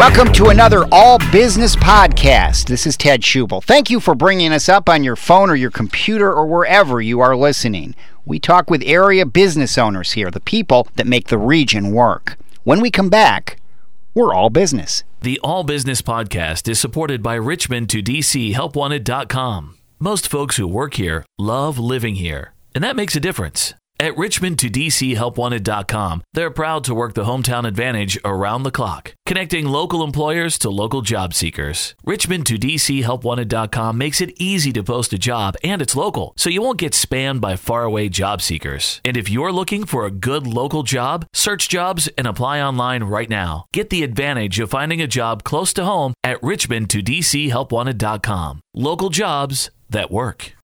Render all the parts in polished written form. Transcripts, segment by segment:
Welcome to another All Business Podcast. This is Ted Schubel. Thank you for bringing us up on your phone or your computer or wherever you are listening. We talk with area business owners here, the people that make the region work. When we come back, we're all business. The All Business Podcast is supported by Richmond to DC HelpWanted.com. Most folks who work here love living here, and that makes a difference. At Richmond to DC HelpWanted.com, they're proud to work the hometown advantage around the clock, connecting local employers to local job seekers. Richmond to DC HelpWanted.com makes it easy to post a job, and it's local, so you won't get spammed by faraway job seekers. And if you're looking for a good local job, search jobs and apply online right now. Get the advantage of finding a job close to home at Richmond to DC HelpWanted.com. Local jobs that work.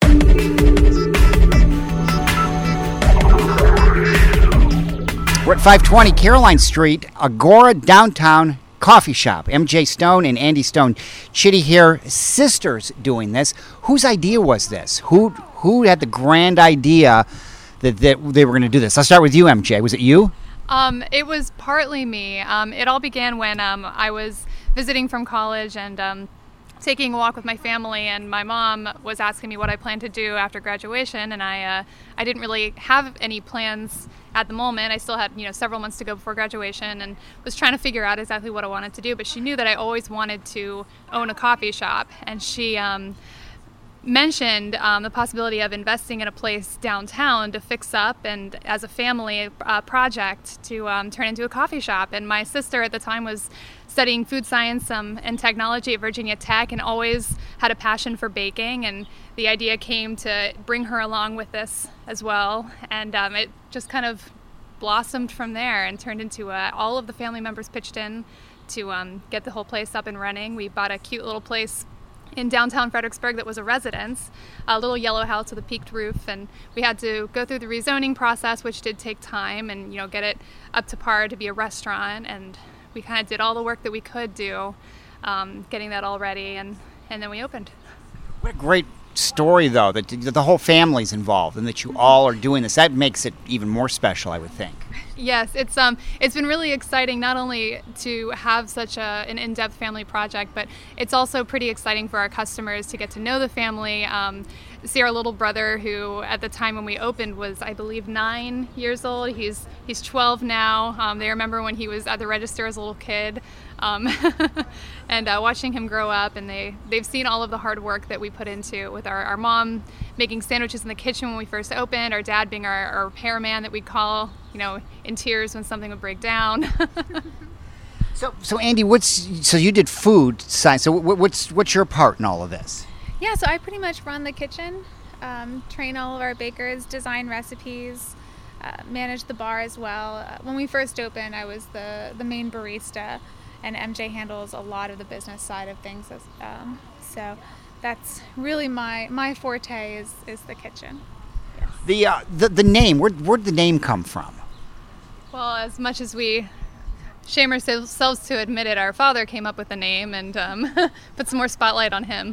We're at 520 Caroline Street, Agora Downtown Coffee Shop. MJ Stone and Andy Stone Chitty here, sisters doing this. Whose idea was this? Who had the grand idea that they were going to do this? I'll start with you, MJ. Was it you? It was partly me. It all began when I was visiting from college and taking a walk with my family, and my mom was asking me what I planned to do after graduation, and I didn't really have any plans at the moment. I still had several months to go before graduation and was trying to figure out exactly what I wanted to do, but she knew that I always wanted to own a coffee shop, and she mentioned the possibility of investing in a place downtown to fix up and as a family project to turn into a coffee shop. And my sister at the time was studying food science and technology at Virginia Tech and always had a passion for baking, and the idea came to bring her along with this as well, and it just kind of blossomed from there and turned into all of the family members pitched in to get the whole place up and running. We bought a cute little place in downtown Fredericksburg that was a residence, a little yellow house with a peaked roof, and we had to go through the rezoning process, which did take time, and get it up to par to be a restaurant, and we kind of did all the work that we could do, getting that all ready, and then we opened. What a great story, though, that the whole family's involved and that you all are doing this. That makes it even more special, I would think. Yes, it's been really exciting not only to have such an in-depth family project, but it's also pretty exciting for our customers to get to know the family, see our little brother, who at the time when we opened was, I believe, 9 years old. He's 12 now. They remember when he was at the register as a little kid, and watching him grow up, and they've seen all of the hard work that we put into with our mom making sandwiches in the kitchen when we first opened, our dad being our repairman that we'd call, in tears when something would break down. So Andy, so you did food science. So what's your part in all of this? Yeah, so I pretty much run the kitchen, train all of our bakers, design recipes, manage the bar as well. When we first opened, I was the main barista, and MJ handles a lot of the business side of things. So that's really my forte is the kitchen. Yes. The name, where'd the name come from? Well, as much as we shame ourselves to admit it, our father came up with the name and put some more spotlight on him.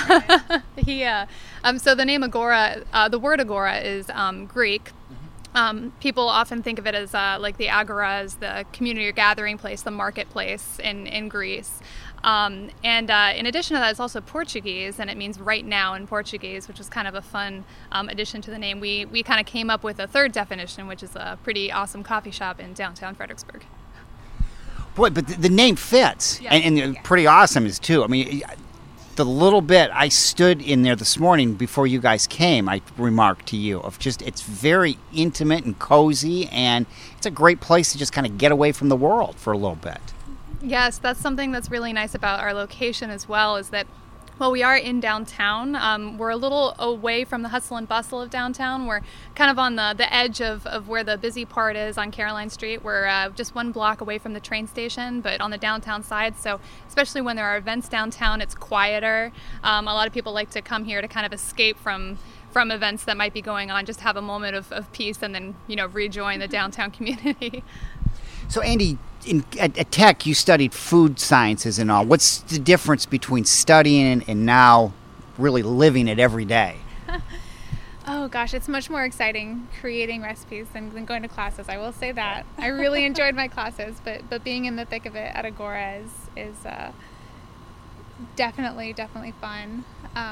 So the name Agora, the word Agora is Greek. People often think of it as like the Agora as the community or gathering place, the marketplace in Greece. And in addition to that, it's also Portuguese, and it means right now in Portuguese, which is kind of a fun addition to the name. We kind of came up with a third definition, which is a pretty awesome coffee shop in downtown Fredericksburg. Boy, but the name fits, yeah. and pretty awesome is too. I mean, the little bit I stood in there this morning before you guys came, I remarked to you of just it's very intimate and cozy, and it's a great place to just kind of get away from the world for a little bit. Yes, that's something that's really nice about our location as well, is that while we are in downtown, we're a little away from the hustle and bustle of downtown. We're kind of on the edge of where the busy part is on Caroline Street. We're just 1 block away from the train station, but on the downtown side. So especially when there are events downtown, it's quieter. A lot of people like to come here to kind of escape from events that might be going on, just have a moment of peace and then, rejoin the downtown community. So Andy, at Tech, you studied food sciences and all. What's the difference between studying and now really living it every day? Oh gosh, it's much more exciting creating recipes than going to classes. I will say that. I really enjoyed my classes, but being in the thick of it at Agora is definitely fun.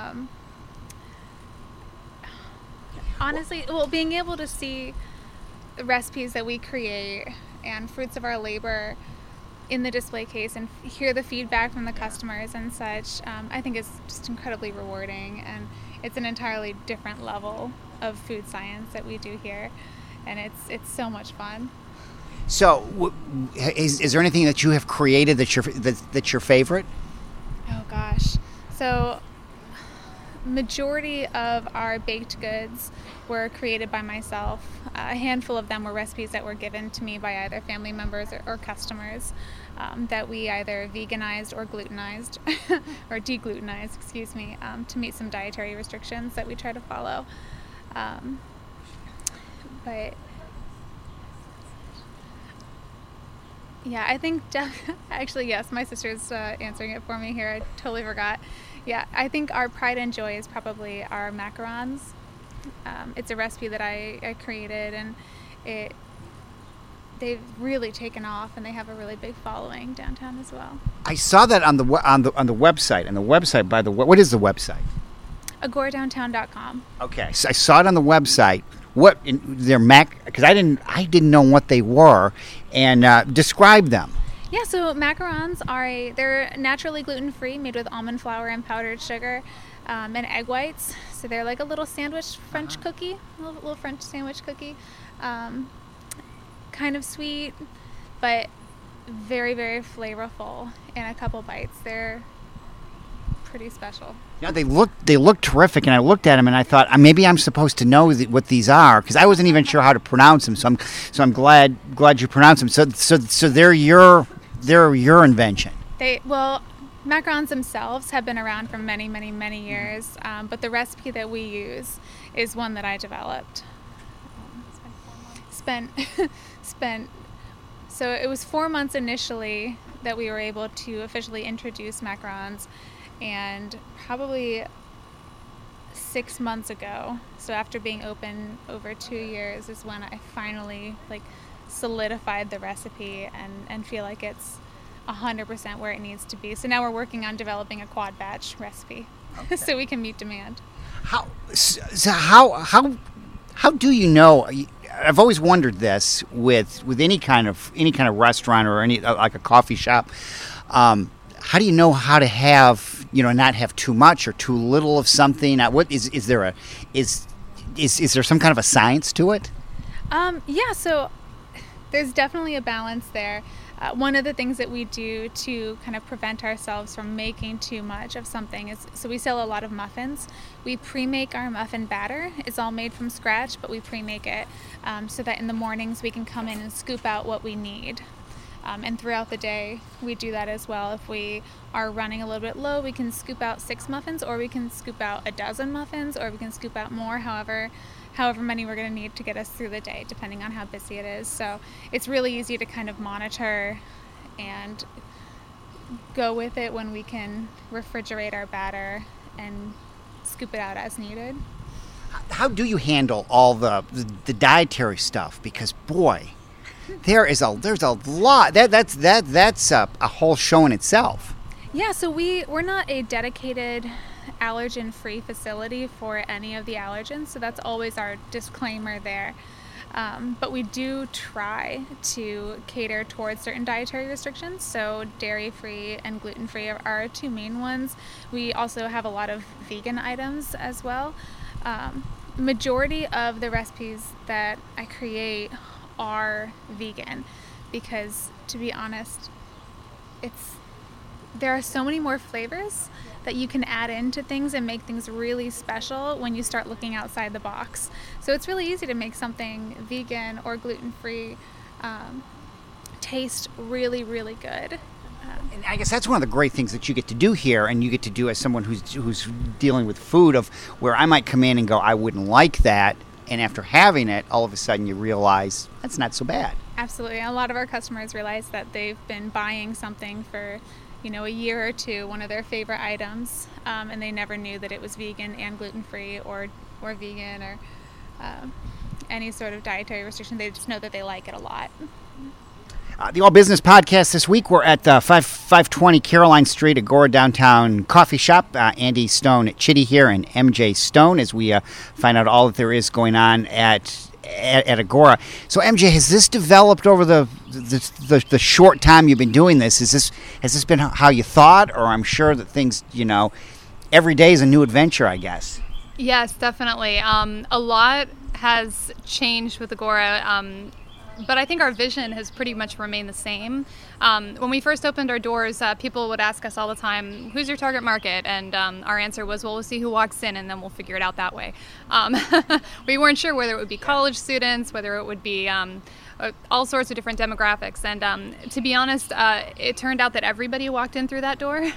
Honestly, well, being able to see the recipes that we create and fruits of our labor in the display case and hear the feedback from the customers and such, I think is just incredibly rewarding, and it's an entirely different level of food science that we do here, and it's so much fun. So, is there anything that you have created that's your favorite? Oh gosh, so majority of our baked goods were created by myself. A handful of them were recipes that were given to me by either family members or customers that we either veganized or glutenized or deglutenized, excuse me, to meet some dietary restrictions that we try to follow. But yeah, I think actually yes, my sister's answering it for me here. I totally forgot. Yeah, I think our pride and joy is probably our macarons. It's a recipe that I created, and they've really taken off, and they have a really big following downtown as well. I saw that on the website. And the website, by the way, what is the website? agoradowntown.com. Okay, so I saw it on the website. What they're because I didn't know what they were, and describe them. Yeah, so macarons they're naturally gluten-free, made with almond flour and powdered sugar, and egg whites. So they're like a little sandwich French cookie, a little French sandwich cookie. Kind of sweet, but very, very flavorful in a couple bites. They're pretty special. Yeah, they look terrific, and I looked at them and I thought maybe I'm supposed to know what these are, because I wasn't even sure how to pronounce them. So I'm glad you pronounced them. So they're your invention. Macarons themselves have been around for many, many, many years, but the recipe that we use is one that I developed. So it was 4 months initially that we were able to officially introduce macarons, and probably 6 months ago, so after being open over 2 years, is when I finally solidified the recipe and feel like it's 100% where it needs to be. So now we're working on developing a quad batch recipe, okay, so we can meet demand. How do you know? I've always wondered this with any kind of restaurant or any like a coffee shop. How do you know how to have, not have too much or too little of something? What is there some kind of a science to it? Yeah, so there's definitely a balance there. One of the things that we do to kind of prevent ourselves from making too much of something is, so we sell a lot of muffins. We pre-make our muffin batter. It's all made from scratch, but we pre-make it so that in the mornings we can come in and scoop out what we need. And throughout the day, we do that as well. If we are running a little bit low, we can scoop out 6 muffins, or we can scoop out a dozen muffins, or we can scoop out more, however many we're going to need to get us through the day, depending on how busy it is. So it's really easy to kind of monitor and go with it when we can refrigerate our batter and scoop it out as needed. How do you handle all the dietary stuff? Because boy, there's a lot. That's a whole show in itself. Yeah, so we're not a dedicated allergen-free facility for any of the allergens, so that's always our disclaimer there. But we do try to cater towards certain dietary restrictions, so dairy-free and gluten-free are our 2 main ones. We also have a lot of vegan items as well. Majority of the recipes that I create are vegan because, to be honest, there are so many more flavors that you can add into things and make things really special when you start looking outside the box. So it's really easy to make something vegan or gluten-free taste really, really good. And I guess that's one of the great things that you get to do here, and you get to do as someone who's dealing with food, of where I might come in and go, I wouldn't like that, and after having it, all of a sudden you realize that's not so bad. Absolutely. A lot of our customers realize that they've been buying something for a year or two, one of their favorite items, and they never knew that it was vegan and gluten-free or or vegan or any sort of dietary restriction. They just know that they like it a lot. The All Business Podcast this week, we're at 520 Caroline Street, Agora Downtown Coffee Shop. Andy Stone at Chitty here and MJ Stone as we find out all that there is going on at Agora. So MJ, has this developed over the short time you've been doing this? Has this been how you thought, or I'm sure that things, every day is a new adventure, I guess? Yes, definitely. A lot has changed with Agora. But I think our vision has pretty much remained the same. When we first opened our doors, people would ask us all the time, who's your target market? And our answer was, well, we'll see who walks in and then we'll figure it out that way. We weren't sure whether it would be college students, whether it would be all sorts of different demographics. And to be honest, it turned out that everybody walked in through that door.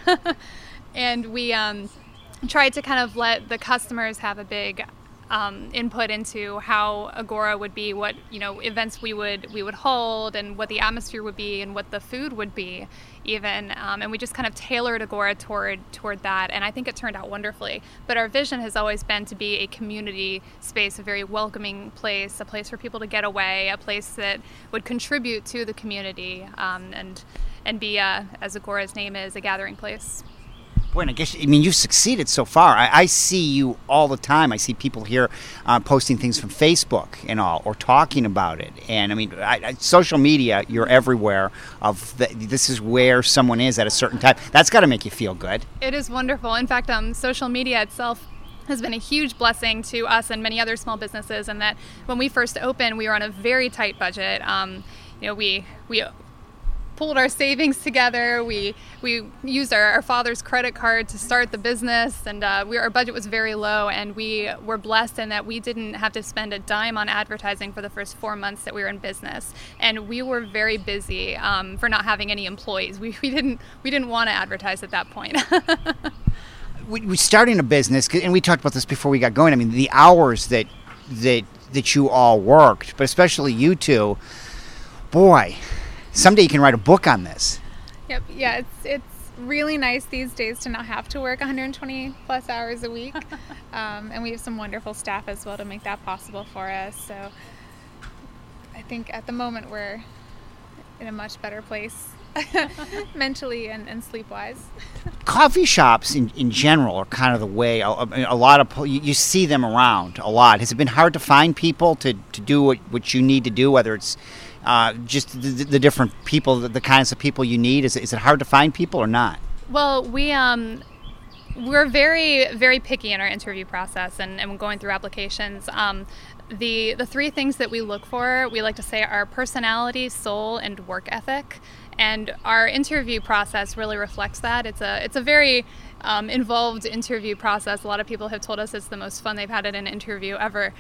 And we tried to kind of let the customers have a big input into how Agora would be, what events we would hold, and what the atmosphere would be, and what the food would be, even. And we just kind of tailored Agora toward that, and I think it turned out wonderfully. But our vision has always been to be a community space, a very welcoming place, a place for people to get away, a place that would contribute to the community, and be, as Agora's name is, a gathering place. Boy, and you've succeeded so far. I see you all the time. I see people here posting things from Facebook and all, or talking about it. And social media, you're everywhere. This is where someone is at a certain time. That's got to make you feel good. It is wonderful. In fact, social media itself has been a huge blessing to us and many other small businesses. And that when we first opened, we were on a very tight budget. We pulled our savings together. We used our father's credit card to start the business, and our budget was very low, and we were blessed in that we didn't have to spend a dime on advertising for the first 4 months that we were in business. And we were very busy for not having any employees. We didn't want to advertise at that point. We starting a business, and we talked about this before we got going. The hours that you all worked, but especially you two, boy. Someday you can write a book on this. Yep. Yeah, it's really nice these days to not have to work 120 plus hours a week. And we have some wonderful staff as well to make that possible for us. So I think at the moment we're in a much better place mentally and sleep-wise. Coffee shops in general are kind of the way a lot of you see them around a lot. Has it been hard to find people to do what you need to do, whether it's just the different people, the kinds of people you need? Is it hard to find people or not? Well, we're very, very picky in our interview process and going through applications. The three things that we look for, we like to say, are personality, soul, and work ethic. And our interview process really reflects that. It's a very involved interview process. A lot of people have told us it's the most fun they've had in an interview ever.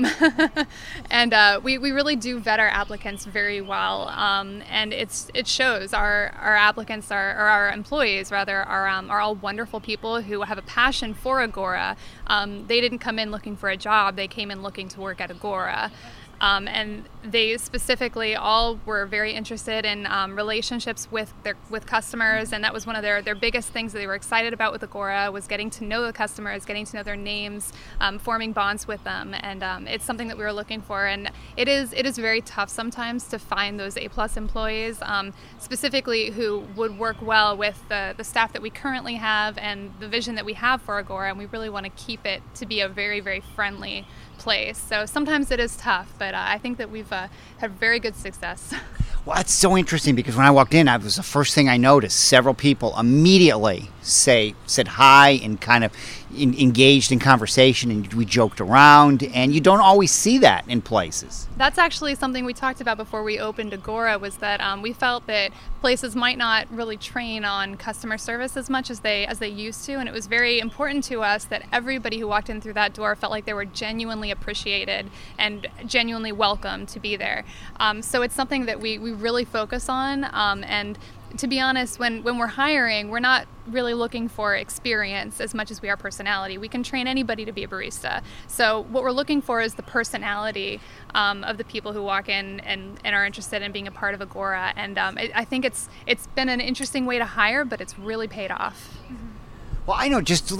And we really do vet our applicants very well. And it shows. Our applicants or our employees rather are all wonderful people who have a passion for Agora. They didn't come in looking for a job. They came in looking to work at Agora. And they specifically all were very interested in relationships with customers, and that was one of their biggest things that they were excited about with Agora, was getting to know the customers, getting to know their names, forming bonds with them, and it's something that we were looking for. And it is very tough sometimes to find those A+ employees, specifically who would work well with the staff that we currently have and the vision that we have for Agora, and we really want to keep it to be a very, very friendly place. So sometimes it is tough, but I think that we've had very good success. Well, that's so interesting, because when I walked in, that was the first thing I noticed. Several people immediately said hi and kind of engaged in conversation, and we joked around, and you don't always see that in places. That's actually something we talked about before we opened Agora, was that we felt that places might not really train on customer service as much as they used to, and it was very important to us that everybody who walked in through that door felt like they were genuinely appreciated and genuinely welcome to be there. So it's something that we really focus on, and to be honest, when we're hiring, we're not really looking for experience as much as we are personality. We can train anybody to be a barista. So what we're looking for is the personality of the people who walk in and are interested in being a part of Agora. And I think it's been an interesting way to hire, but it's really paid off. Well, I know, just like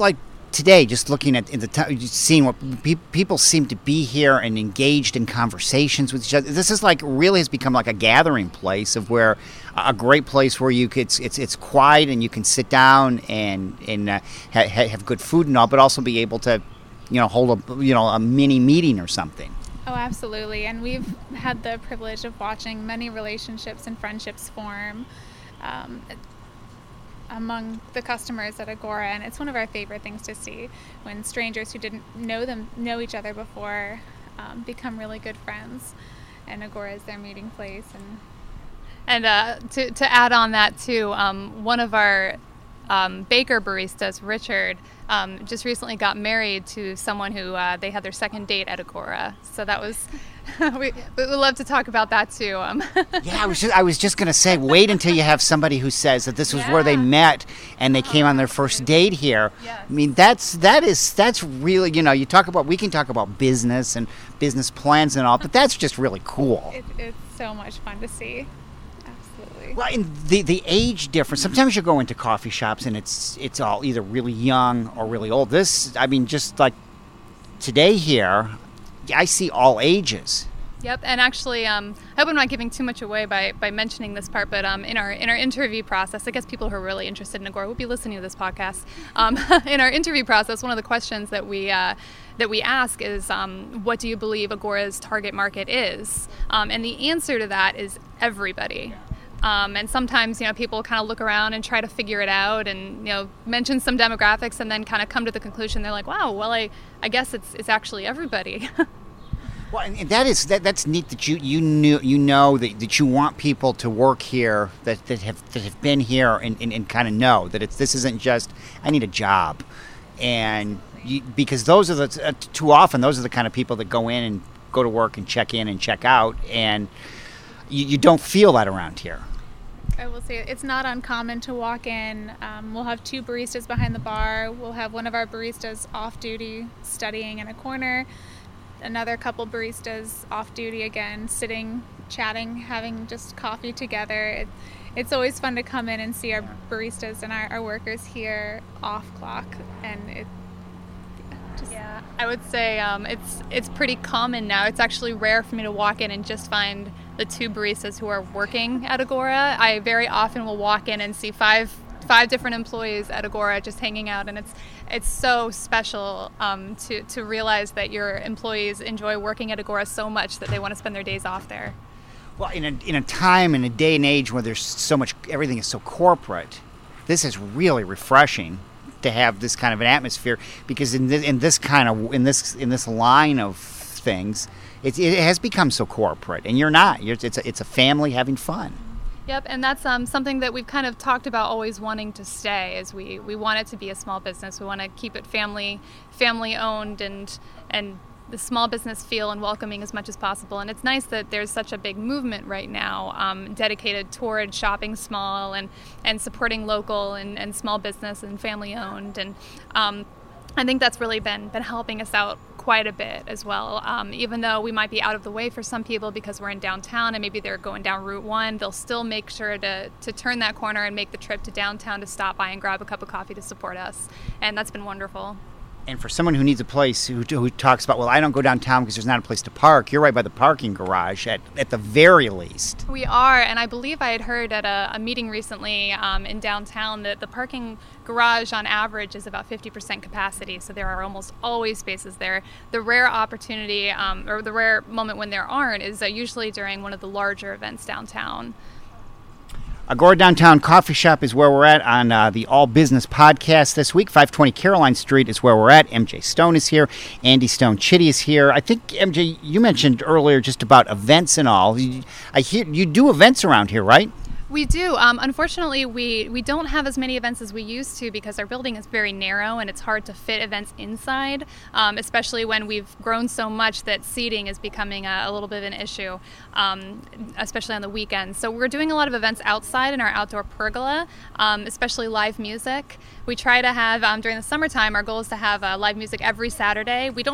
today, just looking at seeing what people seem to be here and engaged in conversations with each other. This is like really has become like a gathering place of where a great place where it's quiet and you can sit down and have good food and all, but also be able to, hold a mini meeting or something. Oh, absolutely. And we've had the privilege of watching many relationships and friendships form among the customers at Agora, and it's one of our favorite things to see when strangers who didn't know each other before become really good friends, and Agora is their meeting place. And to add on that too, one of our baker baristas, Richard, just recently got married to someone who they had their second date at Agora. So that was we would love to talk about that too. Yeah, I was just gonna say, wait until you have somebody who says that this was where they met and they came on their first date here. Yes. I mean, that's really, we can talk about business and business plans and all, but that's just really cool. It's so much fun to see. Absolutely. Well, and the age difference. Sometimes you go into coffee shops and it's all either really young or really old. This, I mean, just like today here, I see all ages. Yep, and actually, I hope I'm not giving too much away by mentioning this part, but in our interview process, I guess people who are really interested in Agora will be listening to this podcast. In our interview process, one of the questions that we ask is, what do you believe Agora's target market is? And the answer to that is everybody. And sometimes, people kind of look around and try to figure it out and, mention some demographics and then kind of come to the conclusion they're like, wow, well, I guess it's actually everybody. Well, and that's neat that you know that you want people to work here that have been here and kind of know that this isn't just I need a job, and because those are too often those are the kind of people that go in and go to work and check in and check out, and you don't feel that around here. I will say it's not uncommon to walk in. We'll have two baristas behind the bar. We'll have one of our baristas off duty studying in a corner. Another couple baristas off duty again, sitting, chatting, having just coffee together. It's always fun to come in and see our baristas and our workers here off clock, and I would say it's pretty common now. It's actually rare for me to walk in and just find the two baristas who are working at Agora. I very often will walk in and see five different employees at Agora just hanging out, and it's so special to realize that your employees enjoy working at Agora so much that they want to spend their days off there. Well, in a time, in a day and age where there's so much, everything is so corporate, this is really refreshing to have this kind of an atmosphere, because in this line of things, it has become so corporate, and you're not. It's a family having fun. Yep, and that's something that we've kind of talked about always wanting to stay, is we want it to be a small business. We want to keep it family owned and the small business feel and welcoming as much as possible. And it's nice that there's such a big movement right now dedicated toward shopping small and supporting local and small business and family owned. And I think that's really been helping us out quite a bit as well. Even though we might be out of the way for some people because we're in downtown and maybe they're going down Route 1, they'll still make sure to turn that corner and make the trip to downtown to stop by and grab a cup of coffee to support us. And that's been wonderful. And for someone who needs a place, who talks about, well, I don't go downtown because there's not a place to park, you're right by the parking garage at the very least. We are, and I believe I had heard at a meeting recently in downtown that the parking garage on average is about 50% capacity, so there are almost always spaces there. The rare opportunity, or the rare moment when there aren't, is usually during one of the larger events downtown. Agora Downtown Coffee Shop is where we're at on the All Business Podcast this week. 520 Caroline Street is where we're at. MJ Stone is here. Andy Stone Chitty is here. I think, MJ, you mentioned earlier just about events and all. I hear you do events around here, right? We do. Unfortunately, we don't have as many events as we used to because our building is very narrow and it's hard to fit events inside, especially when we've grown so much that seating is becoming a little bit of an issue, especially on the weekends. So we're doing a lot of events outside in our outdoor pergola, especially live music. We try to have, during the summertime, our goal is to have live music every Saturday. We don't have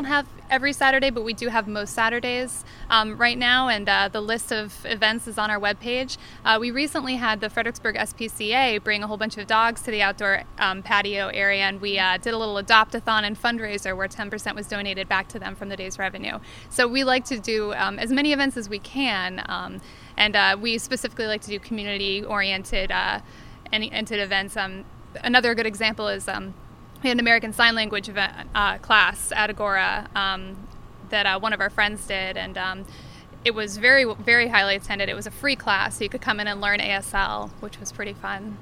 every Saturday, but we do have most Saturdays right now, and the list of events is on our webpage. We recently had the Fredericksburg SPCA bring a whole bunch of dogs to the outdoor patio area, and we did a little adopt-a-thon and fundraiser where 10% was donated back to them from the day's revenue. So we like to do as many events as we can, and we specifically like to do community-oriented events. Another good example is we had an American Sign Language event, class at Agora that one of our friends did, and it was very, very highly attended. It was a free class, so you could come in and learn ASL, which was pretty fun.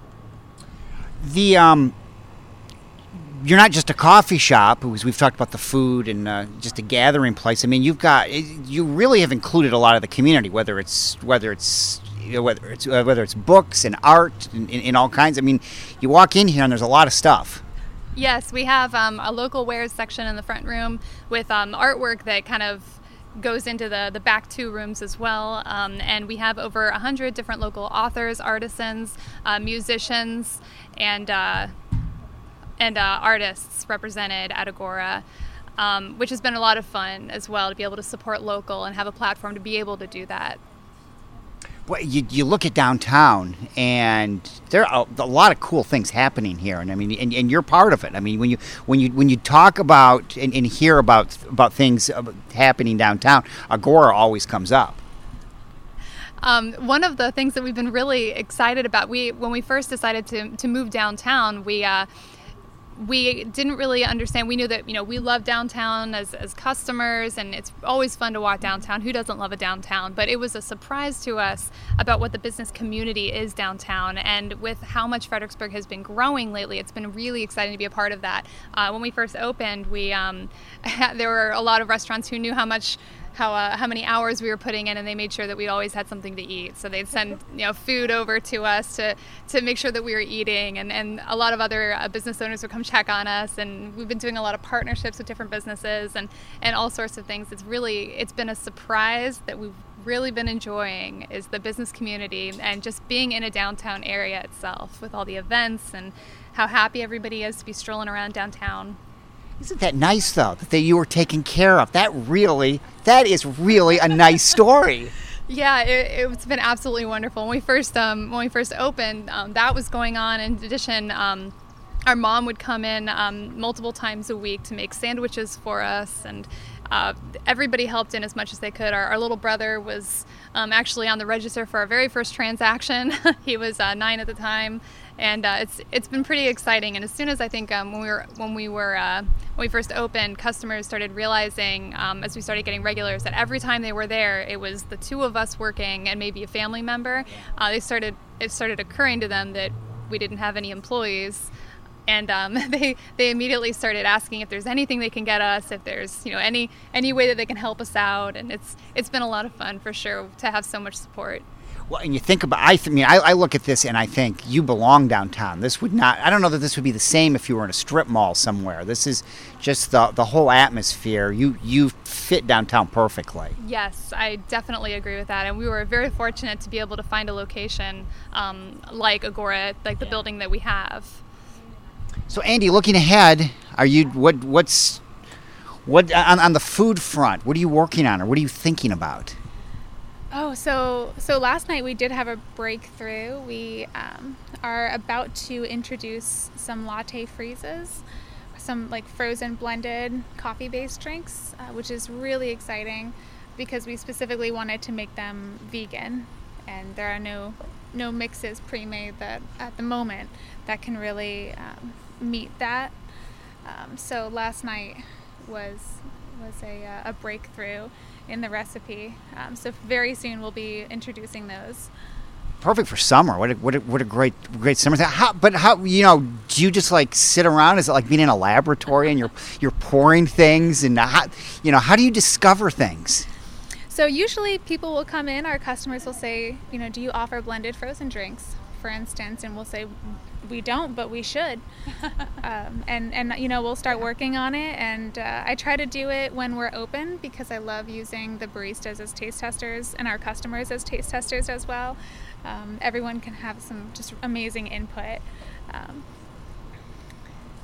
You're not just a coffee shop, as we've talked about the food and just a gathering place. I mean, you really have included a lot of the community, whether it's books and art and all kinds. I mean, you walk in here and there's a lot of stuff. Yes, we have a local wares section in the front room with artwork that kind of goes into the back two rooms as well. And we have over 100 different local authors, artisans, musicians, and artists represented at Agora, which has been a lot of fun as well to be able to support local and have a platform to be able to do that. Well, you look at downtown, and there are a lot of cool things happening here, and I mean, and you're part of it. I mean, when you talk about and hear about things happening downtown, Agora always comes up. One of the things that we've been really excited about, when we first decided to move downtown, we didn't really understand. We knew that, we love downtown as customers, and it's always fun to walk downtown. Who doesn't love a downtown? But it was a surprise to us about what the business community is downtown, and with how much Fredericksburg has been growing lately, it's been really exciting to be a part of that. When we first opened, there were a lot of restaurants who knew how many hours we were putting in, and they made sure that we always had something to eat. So they'd send food over to us to make sure that we were eating, and a lot of other business owners would come check on us, and we've been doing a lot of partnerships with different businesses and all sorts of things. It's been a surprise that we've really been enjoying is the business community and just being in a downtown area itself with all the events and how happy everybody is to be strolling around downtown. Isn't that nice, though, that you were taken care of? That is really a nice story. Yeah, it's been absolutely wonderful. When we first opened, that was going on. In addition, our mom would come in multiple times a week to make sandwiches for us, and everybody helped in as much as they could. Our little brother was actually on the register for our very first transaction. He was 9 at the time. And it's been pretty exciting. And as soon as I think when we first opened, customers started realizing as we started getting regulars that every time they were there, it was the two of us working and maybe a family member. It started occurring to them that we didn't have any employees, and they immediately started asking if there's anything they can get us, if there's any way that they can help us out. And it's been a lot of fun for sure to have so much support. Well, and you think about, I look at this and I think you belong downtown. I don't know that this would be the same if you were in a strip mall somewhere. This is just the whole atmosphere. You fit downtown perfectly. Yes, I definitely agree with that. And we were very fortunate to be able to find a location like Agora, like the building that we have. So Andy, looking ahead, what's on the food front? What are you working on, or what are you thinking about? Oh, so last night we did have a breakthrough. We are about to introduce some latte freezes, some like frozen blended coffee-based drinks, which is really exciting because we specifically wanted to make them vegan, and there are no mixes pre-made that at the moment that can really meet that. So last night was a breakthrough in the recipe. So very soon we'll be introducing those. Perfect for summer. What a great summer thing. How do you just like sit around? Is it like being in a laboratory and you're pouring things, and how do you discover things? So usually people will come in, our customers will say, do you offer blended frozen drinks, for instance, and we'll say, we don't, but we should. And we'll start working on it, and I try to do it when we're open because I love using the baristas as taste testers and our customers as taste testers as well. Everyone can have some just amazing input.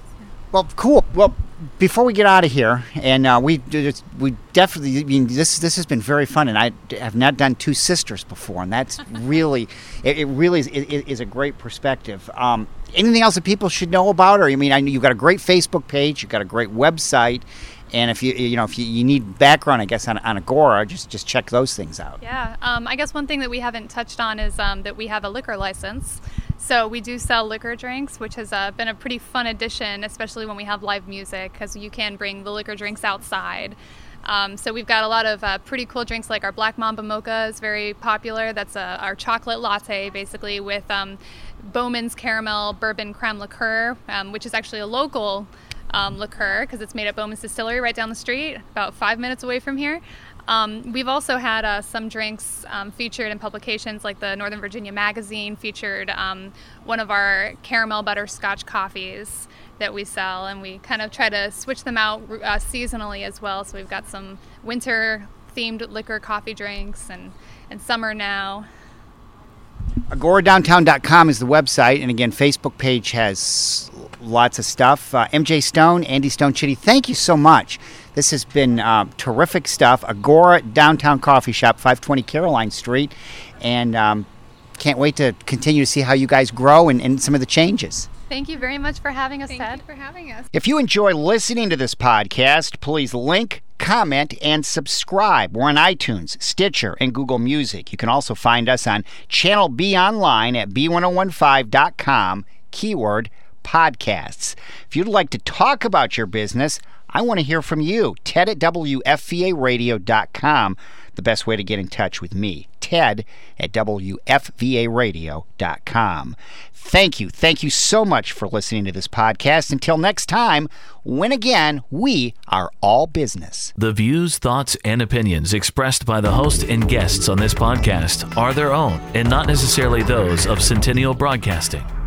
Well, cool. Well, before we get out of here, and we definitely, I mean, this has been very fun, and I have not done Two Sisters before, and that's really, it really is a great perspective. Anything else that people should know about? Or, I mean, I know you've got a great Facebook page, you've got a great website, and if you need background, I guess, on Agora, just check those things out. Yeah, I guess one thing that we haven't touched on is that we have a liquor license. So we do sell liquor drinks, which has been a pretty fun addition, especially when we have live music, because you can bring the liquor drinks outside. So we've got a lot of pretty cool drinks, like our Black Mamba Mocha is very popular. That's our chocolate latte, basically, with Bowman's Caramel Bourbon Creme Liqueur, which is actually a local liqueur, because it's made at Bowman's Distillery right down the street, about 5 minutes away from here. We've also had some drinks featured in publications like the Northern Virginia Magazine featured one of our caramel butterscotch coffees that we sell, and we kind of try to switch them out seasonally as well. So we've got some winter-themed liquor coffee drinks and summer now. AgoraDowntown.com is the website, and again, Facebook page has lots of stuff. MJ Stone, Andy Stone Chitty, thank you so much. This has been terrific stuff. Agora Downtown Coffee Shop, 520 Caroline Street, and can't wait to continue to see how you guys grow and some of the changes. Thank you very much for having us, Ted. Thank you for having us. If you enjoy listening to this podcast, please link, comment, and subscribe. We're on iTunes, Stitcher, and Google Music. You can also find us on Channel B online at b1015.com, keyword podcasts. If you'd like to talk about your business, I want to hear from you. Ted at WFVAradio.com. The best way to get in touch with me. Ted at WFVAradio.com. Thank you. Thank you so much for listening to this podcast. Until next time, when again, we are all business. The views, thoughts, and opinions expressed by the host and guests on this podcast are their own and not necessarily those of Centennial Broadcasting.